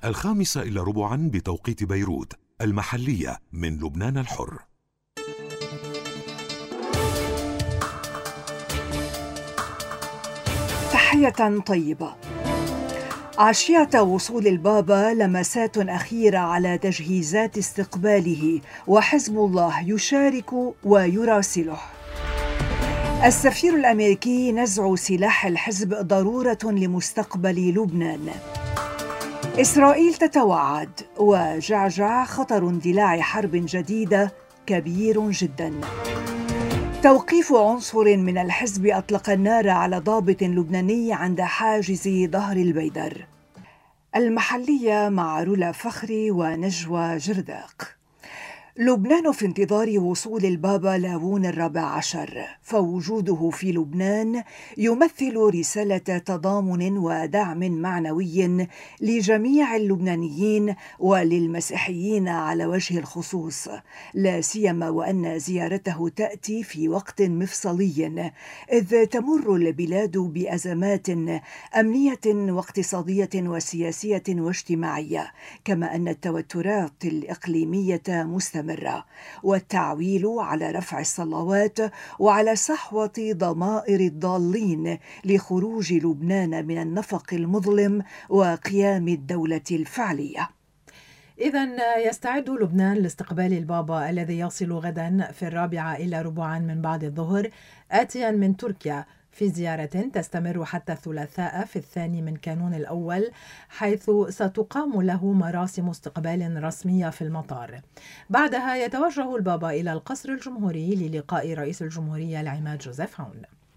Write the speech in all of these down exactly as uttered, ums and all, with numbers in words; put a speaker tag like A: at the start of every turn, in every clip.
A: الخامسة إلى ربعا بتوقيت بيروت، المحلية من لبنان الحر.
B: تحية طيبة. عشية وصول البابا لمسات أخيرة على تجهيزات استقباله، وحزب الله يشارك ويراسله. السفير الأمريكي: نزع سلاح الحزب ضرورة لمستقبل لبنان. إسرائيل تتوعد، وجعجع: خطر اندلاع حرب جديدة كبير جدا. توقيف عنصر من الحزب أطلق النار على ضابط لبناني عند حاجز ظهر البيدر. المحلية مع رولا فخري ونجوى جرداق. لبنان في انتظار وصول البابا لاوون الرابع عشر، فوجوده في لبنان يمثل رسالة تضامن ودعم معنوي لجميع اللبنانيين وللمسيحيين على وجه الخصوص، لا سيما وأن زيارته تأتي في وقت مفصلي، إذ تمر البلاد بأزمات أمنية واقتصادية وسياسية واجتماعية، كما أن التوترات الإقليمية مستمرة، والتعويل على رفع الصلوات وعلى صحوة ضمائر الضالين لخروج لبنان من النفق المظلم وقيام الدولة الفعلية.
C: إذن يستعد لبنان لاستقبال البابا الذي يصل غدا في الرابعة إلى ربعا من بعد الظهر، آتيا من تركيا في زيارة تستمر حتى الثلاثاء في الثاني من كانون الأول، حيث ستقام له مراسم استقبال رسمية في المطار. بعدها يتوجه البابا إلى القصر الجمهوري للقاء رئيس الجمهورية العماد جوزيف عون.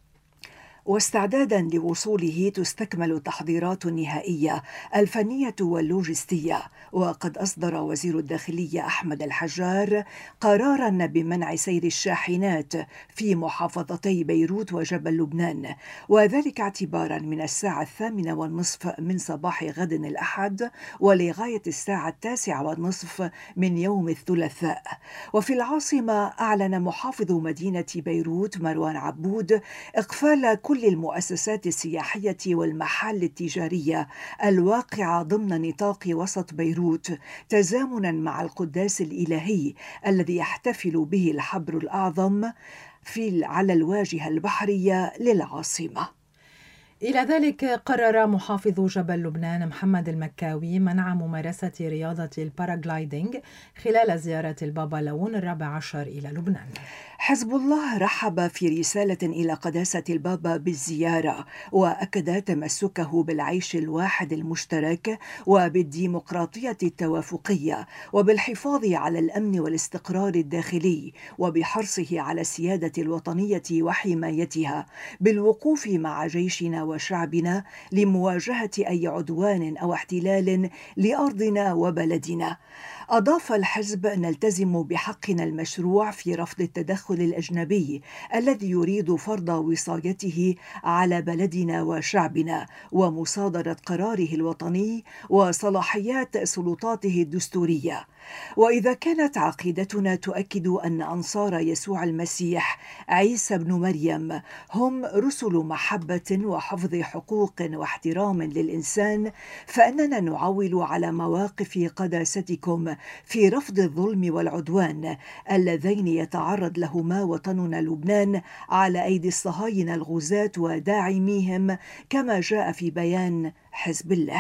B: واستعدادا لوصوله تستكمل التحضيرات النهائية الفنية واللوجستية، وقد أصدر وزير الداخلية أحمد الحجار قرارا بمنع سير الشاحنات في محافظتي بيروت وجبل لبنان، وذلك اعتبارا من الساعة الثامنة والنصف من صباح غد الأحد ولغاية الساعة التاسعة والنصف من يوم الثلاثاء. وفي العاصمة أعلن محافظ مدينة بيروت مروان عبود إقفال كل المؤسسات السياحية والمحال التجارية الواقعة ضمن نطاق وسط بيروت، تزامنا مع القداس الإلهي الذي يحتفل به الحبر الأعظم في على الواجهة البحرية للعاصمة.
C: إلى ذلك قرر محافظ جبل لبنان محمد المكاوي منع ممارسة رياضة الباراغلايدينج خلال زيارة البابا لاوون الرابع عشر إلى لبنان.
B: حزب الله رحب في رسالة إلى قداسة البابا بالزيارة، وأكد تمسكه بالعيش الواحد المشترك وبالديمقراطية التوافقية وبالحفاظ على الأمن والاستقرار الداخلي، وبحرصه على السيادة الوطنية وحمايتها، بالوقوف مع جيشنا وشعبنا لمواجهة أي عدوان أو احتلال لأرضنا وبلدنا. أضاف الحزب: نلتزم بحقنا المشروع في رفض التدخل الأجنبي الذي يريد فرض وصايته على بلدنا وشعبنا ومصادرة قراره الوطني وصلاحيات سلطاته الدستورية. وإذا كانت عقيدتنا تؤكد أن أنصار يسوع المسيح عيسى بن مريم هم رسل محبة وحفظ حقوق واحترام للإنسان، فإننا نعول على مواقف قداستكم في رفض الظلم والعدوان اللذين يتعرض لهما وطننا لبنان على أيدي الصهاينة الغزاة وداعميهم، كما جاء في بيان حزب الله.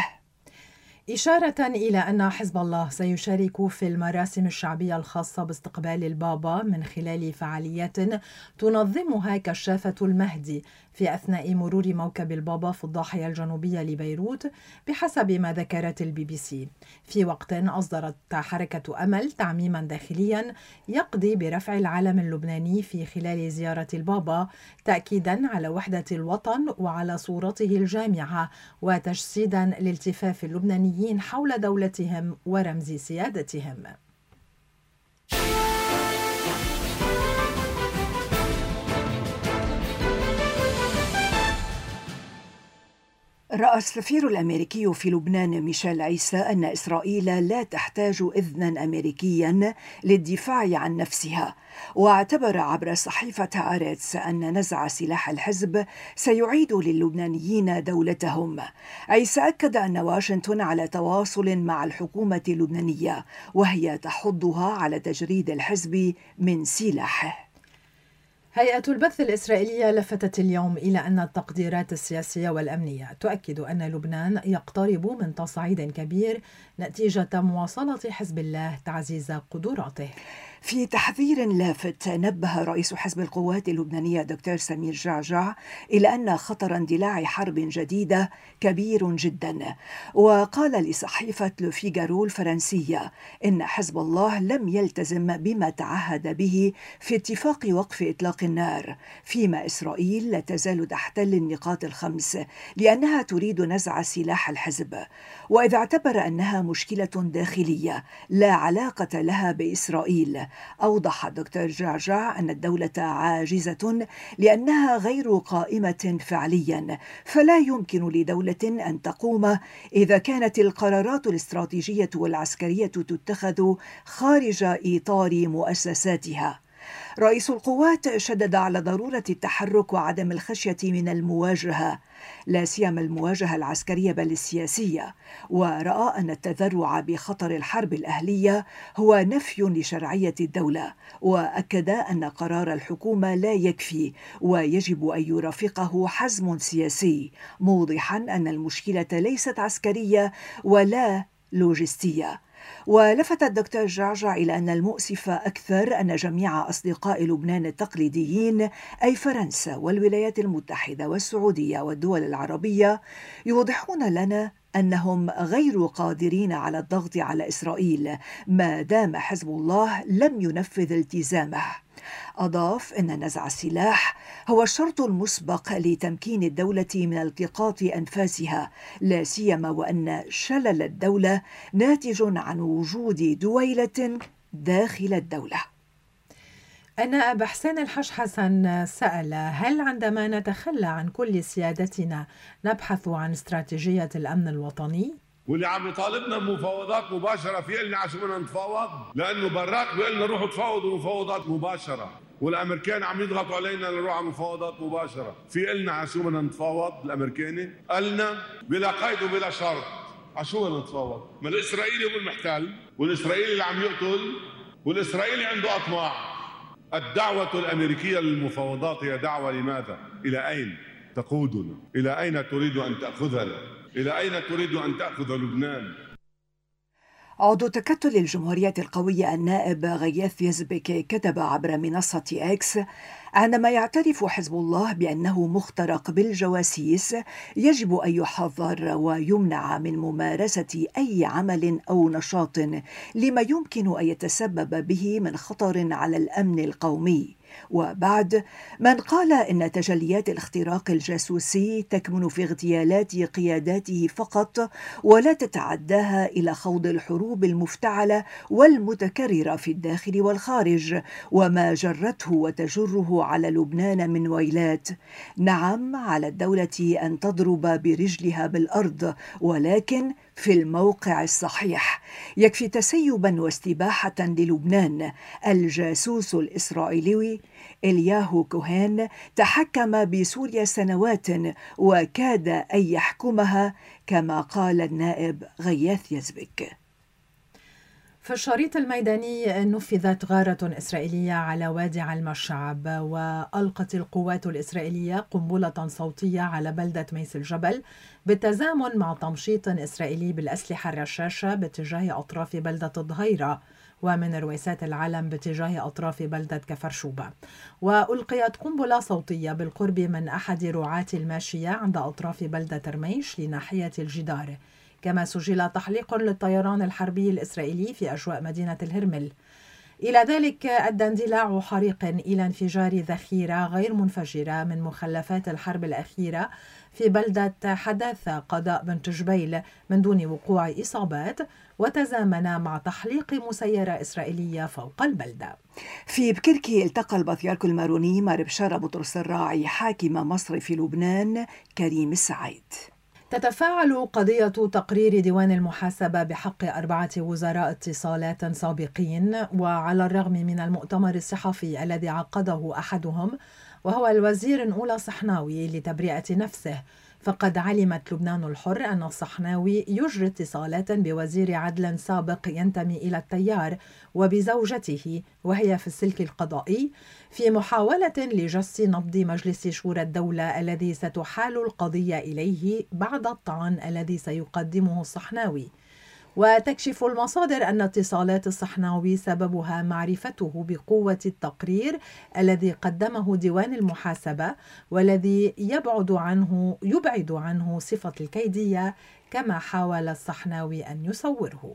C: إشارة إلى أن حزب الله سيشارك في المراسم الشعبية الخاصة باستقبال البابا من خلال فعاليات تنظمها كشافة المهدي في أثناء مرور موكب البابا في الضاحية الجنوبية لبيروت، بحسب ما ذكرت البي بي سي، في وقت أصدرت حركة أمل تعميما داخليا يقضي برفع العلم اللبناني في خلال زيارة البابا، تأكيدا على وحدة الوطن وعلى صورته الجامعة، وتجسيدا لالتفاف اللبنانيين حول دولتهم ورمز سيادتهم.
B: رأى السفير الأمريكي في لبنان ميشيل عيسى أن إسرائيل لا تحتاج إذنا أمريكيا للدفاع عن نفسها، واعتبر عبر صحيفة آريتس أن نزع سلاح الحزب سيعيد للبنانيين دولتهم. عيسى أكد أن واشنطن على تواصل مع الحكومة اللبنانية، وهي تحضها على تجريد الحزب من سلاحه.
C: هيئة البث الإسرائيلية لفتت اليوم إلى أن التقديرات السياسية والأمنية تؤكد أن لبنان يقترب من تصعيد كبير نتيجة مواصلة حزب الله تعزيز قدراته.
B: في تحذير لافت نبه رئيس حزب القوات اللبنانية دكتور سمير جعجع إلى أن خطر اندلاع حرب جديدة كبير جدا، وقال لصحيفة لوفيغارو الفرنسية إن حزب الله لم يلتزم بما تعهد به في اتفاق وقف إطلاق النار، فيما إسرائيل لا تزال تحتل النقاط الخمس لأنها تريد نزع سلاح الحزب، وإذا اعتبر أنها مشكلة داخلية لا علاقة لها بإسرائيل. أوضح دكتور جعجع أن الدولة عاجزة لأنها غير قائمة فعليا، فلا يمكن لدولة أن تقوم إذا كانت القرارات الاستراتيجية والعسكرية تتخذ خارج إطار مؤسساتها. رئيس القوات شدد على ضرورة التحرك وعدم الخشية من المواجهة، لا سيما المواجهة العسكرية بل السياسية، ورأى أن التذرع بخطر الحرب الأهلية هو نفي لشرعية الدولة، وأكد أن قرار الحكومة لا يكفي ويجب أن يرافقه حزم سياسي، موضحا أن المشكلة ليست عسكرية ولا لوجستية. ولفت الدكتور جعجع إلى أن المؤسف أكثر أن جميع أصدقاء لبنان التقليديين أي فرنسا والولايات المتحدة والسعودية والدول العربية يوضحون لنا أنهم غير قادرين على الضغط على إسرائيل ما دام حزب الله لم ينفذ التزامه. أضاف أن نزع السلاح هو الشرط المسبق لتمكين الدولة من التقاط أنفاسها، لا سيما وأن شلل الدولة ناتج عن وجود دويلة داخل الدولة.
C: النائب حسين الحج حسن سأل: هل عندما نتخلى عن كل سيادتنا نبحث عن استراتيجية الأمن الوطني؟
D: واللي عم يطالبنا بمفاوضات مباشره في قلنا عشان بدنا نتفاوض، لانه براك بيقول لنا روحوا تفاوضوا مفاوضات مباشره، والامريكان عم يضغطوا علينا نروح على مفاوضات مباشره، في قلنا عشان بدنا نتفاوض الامريكاني؟ قالنا بلا قيد وبلا شرط، عشان بدنا نتفاوض؟ ما الاسرائيلي هو المحتل، والاسرائيلي اللي عم يقتل، والاسرائيلي عنده اطماع. الدعوه الامريكيه للمفاوضات هي دعوه لماذا؟ الى اين تقودنا؟ الى اين تريد ان تاخذنا؟ إلى أين تريد أن تأخذ لبنان؟
B: عضو تكتل الجمهورية القوية النائب غياث يزبك كتب عبر منصة إكس: عندما يعترف حزب الله بأنه مخترق بالجواسيس يجب أن يحذر ويمنع من ممارسة أي عمل أو نشاط لما يمكن أن يتسبب به من خطر على الأمن القومي. وبعد: من قال إن تجليات الاختراق الجاسوسي تكمن في اغتيالات قياداته فقط ولا تتعداها إلى خوض الحروب المفتعلة والمتكررة في الداخل والخارج وما جرته وتجره على لبنان من ويلات، نعم على الدولة أن تضرب برجلها بالأرض، ولكن في الموقع الصحيح. يكفي تسيبا واستباحة للبنان الجاسوس الإسرائيلي إلياهو كوهين تحكم بسوريا سنوات وكاد أن يحكمها، كما قال النائب غياث يزبك.
C: في الشريط الميداني نفذت غارة إسرائيلية على وادي علم الشعب، وألقت القوات الإسرائيلية قنبلة صوتية على بلدة ميس الجبل بالتزامن مع تمشيط إسرائيلي بالأسلحة الرشاشة باتجاه أطراف بلدة الظهيرة، ومن رويسات العلم باتجاه أطراف بلدة كفرشوبة. وألقيت قنبلة صوتية بالقرب من أحد رعاة الماشية عند أطراف بلدة رميش لناحية الجدار. كما سجل تحليق للطيران الحربي الإسرائيلي في أجواء مدينة الهرمل. إلى ذلك أدى اندلاع حريق إلى انفجار ذخيرة غير منفجرة من مخلفات الحرب الأخيرة في بلدة حداثة قضاء بنت جبيل من دون وقوع إصابات، وتزامن مع تحليق مسيرة إسرائيلية فوق البلدة.
B: في بكركي التقى البطريرك الماروني مع بشارة بطرس الراعي حاكم مصر في لبنان كريم السعيد.
C: تتفاعل قضية تقرير ديوان المحاسبة بحق أربعة وزراء اتصالات سابقين، وعلى الرغم من المؤتمر الصحفي الذي عقده أحدهم وهو الوزير الأولى صحناوي لتبرئة نفسه، فقد علمت لبنان الحر أن الصحناوي يجري اتصالات بوزير عدل سابق ينتمي إلى التيار وبزوجته وهي في السلك القضائي، في محاولة لجس نبض مجلس شورى الدولة الذي ستحال القضية إليه بعد الطعن الذي سيقدمه الصحناوي. وتكشف المصادر أن اتصالات الصحناوي سببها معرفته بقوة التقرير الذي قدمه ديوان المحاسبة، والذي يبعد عنه يبعد عنه صفة الكيدية كما حاول الصحناوي أن يصوره.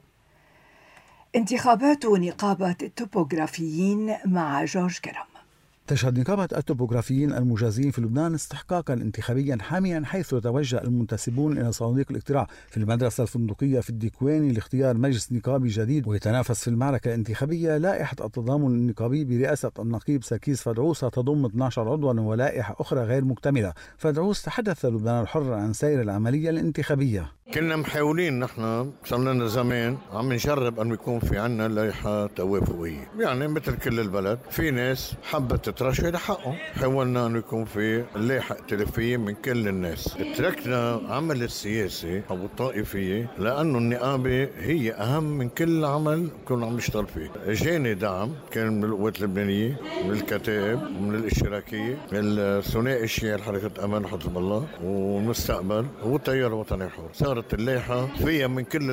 B: انتخابات نقابة التوبوغرافيين مع جورج كرم.
E: تشهد نقابة التوبوغرافيين المجازين في لبنان استحقاقا انتخابيا حاميا، حيث يتوجه المنتسبون إلى صناديق الاقتراع في المدرسة الفندقية في الديكواني لاختيار مجلس نقابي جديد، ويتنافس في المعركة الانتخابية لائحة التضامن النقابي برئاسة النقيب سركيس فدعوس تضم اثني عشر عضوا ولائحة أخرى غير مكتملة. فدعوس تحدث لبنان الحر عن سير العملية الانتخابية.
F: كنا محاولين، نحن صار لنا زمان عم نجرب أن يكون في عنا لائحة توافقية، يعني مثل كل البلد في ناس حبت ترشح حقهم، حاولنا أن يكون في لائحة ائتلافية من كل الناس. تركنا عمل السياسي أو الطائفية لأنه النقابة هي أهم من كل عمل كنا عم نشتغل فيه. جاني دعم كان من القوات اللبنانية، من الكتائب ومن الاشتراكية، الثنائي الشيعي لحركة أمان حزب الله والمستقبل والتيار الوطني الحر. صارت اللائحة فيها من كل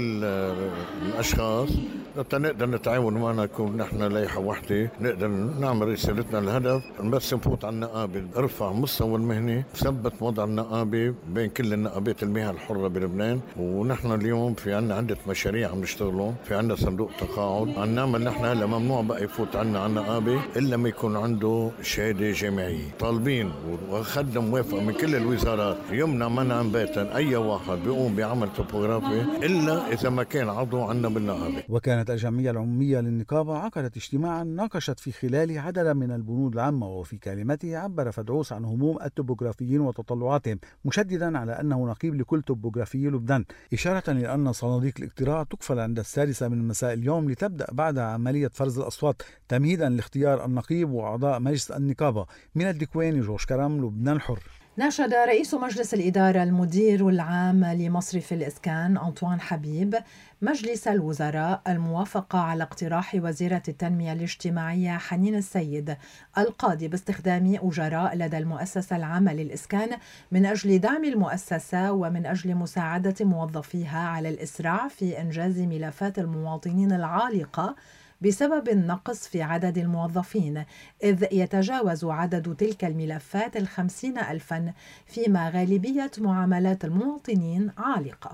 F: الأشخاص نقدر نتعاون معنا، نكون نحن لائحة واحدة نقدر نعمل رسالتنا. الهدف بس نفوت على النقابة، ارفع مستوى المهنة، ثبت وضع النقابة بين كل النقابات المهن الحرة بلبنان. ونحن اليوم في عنا عدة مشاريع عم نشتغلون، في عنا صندوق تقاعد عم نعمل. نحن هلا ممنوع بقى يفوت عنا على النقابة إلا ما يكون عنده شهادة جامعية. طالبين وأخذنا موافقة من كل الوزارات يمنع منعا باتا أي واحد بيقوم بعمل توبوغرافي إلا إذا ما كان عضو عنا بالنقابة.
E: وكانت الجمعية العمومية للنقابة عقدت اجتماعا ناقشت في خلاله عددا من البنود العامة، وفي كلمته عبر فدعوس عن هموم التوبوغرافيين وتطلعاتهم، مشددا على أنه نقيب لكل توبوغرافي لبنان، إشارة لأن صناديق الاقتراع تقفل عند السادسة من مساء اليوم لتبدأ بعدها عملية فرز الأصوات تمهيدا لاختيار النقيب وأعضاء مجلس النقابة. من الديكواني جورج كرم، لبنان الحر.
C: ناشد رئيس مجلس الإدارة المدير العام لمصرف الإسكان أنطوان حبيب مجلس الوزراء الموافقة على اقتراح وزيرة التنمية الاجتماعية حنين السيد القاضي باستخدام أجراء لدى المؤسسة العامة للإسكان من أجل دعم المؤسسة ومن أجل مساعدة موظفيها على الإسراع في إنجاز ملفات المواطنين العالقة بسبب النقص في عدد الموظفين، إذ يتجاوز عدد تلك الملفات الخمسين ألفا، فيما غالبية معاملات المواطنين عالقة.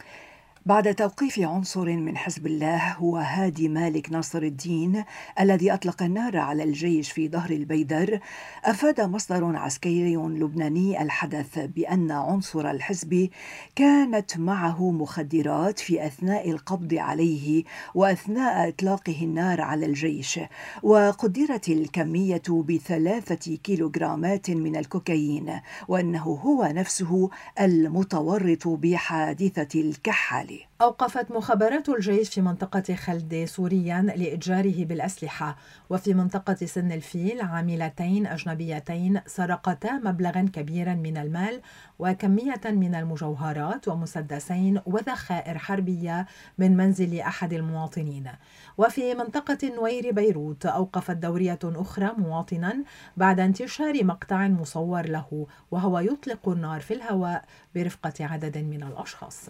B: بعد توقيف عنصر من حزب الله هو هادي مالك ناصر الدين الذي أطلق النار على الجيش في ظهر البيدر، أفاد مصدر عسكري لبناني الحدث بأن عنصر الحزب كانت معه مخدرات في أثناء القبض عليه وأثناء إطلاقه النار على الجيش، وقدرت الكمية بثلاثة كيلوغرامات من الكوكايين، وأنه هو نفسه المتورط بحادثة الكحالي.
C: أوقفت مخابرات الجيش في منطقة خلدة سوريا لإتجاره بالأسلحة، وفي منطقة سن الفيل عاملتين أجنبيتين سرقتا مبلغا كبيرا من المال وكمية من المجوهرات ومسدسين وذخائر حربية من منزل أحد المواطنين. وفي منطقة نوير بيروت أوقفت دورية أخرى مواطنا بعد انتشار مقطع مصور له وهو يطلق النار في الهواء برفقة عدد من الأشخاص.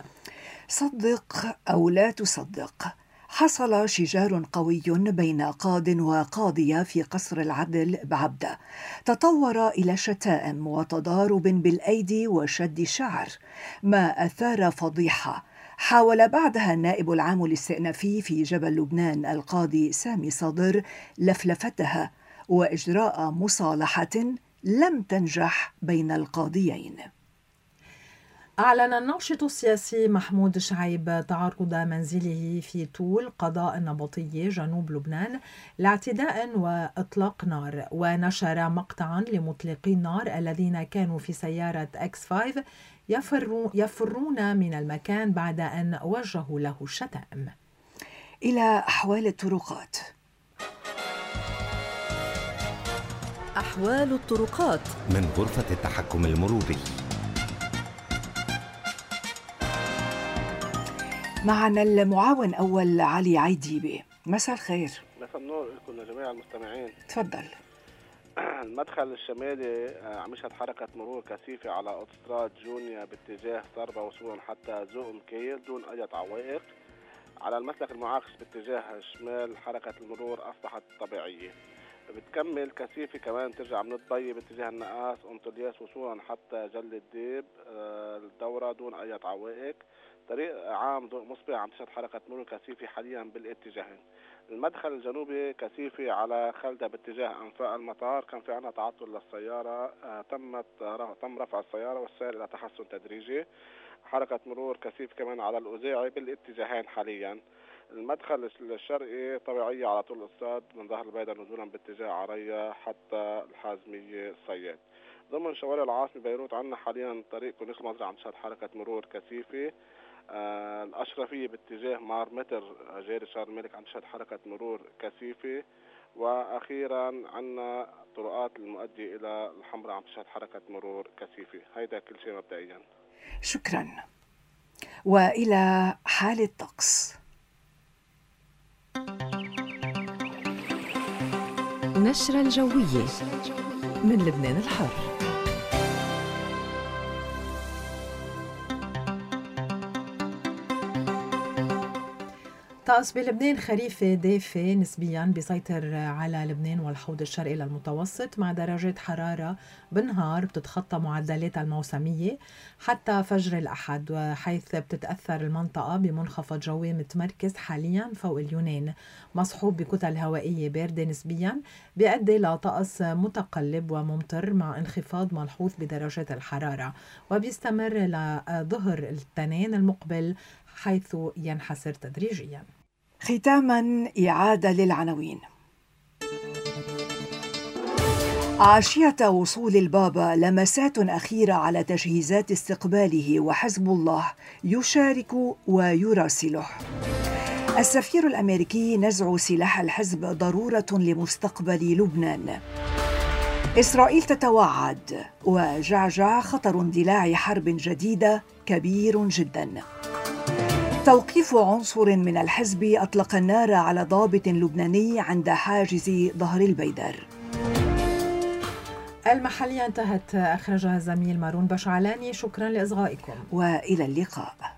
B: صدق أو لا تصدق، حصل شجار قوي بين قاض وقاضية في قصر العدل بعبدة، تطور إلى شتائم وتضارب بالأيدي وشد الشعر، ما أثار فضيحة. حاول بعدها النائب العام الاستئنافي في جبل لبنان القاضي سامي صدر لفلفتها وإجراء مصالحة لم تنجح بين القاضيين.
C: أعلن الناشط السياسي محمود شعيب تعرض منزله في طول قضاء النبطية جنوب لبنان لاعتداء وإطلاق نار، ونشر مقطعا لمطلقي النار الذين كانوا في سيارة إكس خمسة يفرون, يفرون من المكان بعد أن وجهوا له الشتائم.
B: إلى أحوال الطرقات.
G: أحوال الطرقات
H: من غرفة التحكم المروري.
B: معنا المعاون أول علي عيديبي. مساء الخير.
I: مساء النور لكم جميع المستمعين.
B: تفضل.
I: المدخل الشمالي عم يشهد حركة مرور كثيفة على أوتوستراد جونيا باتجاه صربا وصولا حتى زوق مكيل دون أي عوائق. على المسلك المعاكس باتجاه الشمال حركة المرور أصبحت طبيعية. بتكمل كثيفة كمان ترجع من الضي باتجاه النقاس أنطلياس وصولا حتى جل الديب الدورة دون أي عوائق. طريق عام ضوء مصبح عم تشهد حركة مرور كثيفة حاليا بالاتجاهين. المدخل الجنوبي كثيفة على خلدة باتجاه أنفاق المطار، كان في عنا تعطل للسيارة، آه تمت آه تم رفع السيارة والسير إلى تحسن تدريجي. حركة مرور كثيف كمان على الأوزاعي بالاتجاهين حاليا. المدخل الشرقي طبيعية على طول الأستاذ من ظهر البيضة نزولا باتجاه عرية حتى الحازمية صياد. ضمن شوارع العاصمة بيروت عنا حاليا طريق كونيخ مزرعة عم تشهد حركة مرور كثيفة. آه الأشرفية باتجاه مار متر جاري شارل الملك عم تشهد حركة مرور كثيفة. وأخيرا عنا طرقات المؤدية إلى الحمراء عم تشهد حركة مرور كثيفة. هيدا كل شيء مبدئيا.
B: شكرا. وإلى حال الطقس.
G: نشرة الجوية من لبنان الحر.
C: طقس بلبنان خريفي دافي نسبيا بيسيطر على لبنان والحوض الشرقي للمتوسط، مع درجات حرارة بالنهار بتتخطى معدلات الموسمية حتى فجر الأحد، وحيث بتتأثر المنطقة بمنخفض جوي متمركز حاليا فوق اليونان مصحوب بكتل هوائية باردة نسبيا بيؤدي لطقس متقلب وممطر مع انخفاض ملحوظ بدرجات الحرارة، وبيستمر لظهر الاثنين المقبل حيث ينحسر تدريجيا.
B: ختاما إعادة للعناوين. عشية وصول البابا لمسات أخيرة على تجهيزات استقباله، وحزب الله يشارك ويراسله. السفير الأمريكي نزع سلاح الحزب ضرورة لمستقبل لبنان. إسرائيل تتوعد، وجعجع خطر اندلاع حرب جديدة كبير جدا. توقيف عنصر من الحزب أطلق النار على ضابط لبناني عند حاجز ظهر البيدر.
C: المحلية انتهت، أخرجها الزميل مارون بشعلاني. شكرا لإصغائكم
B: وإلى اللقاء.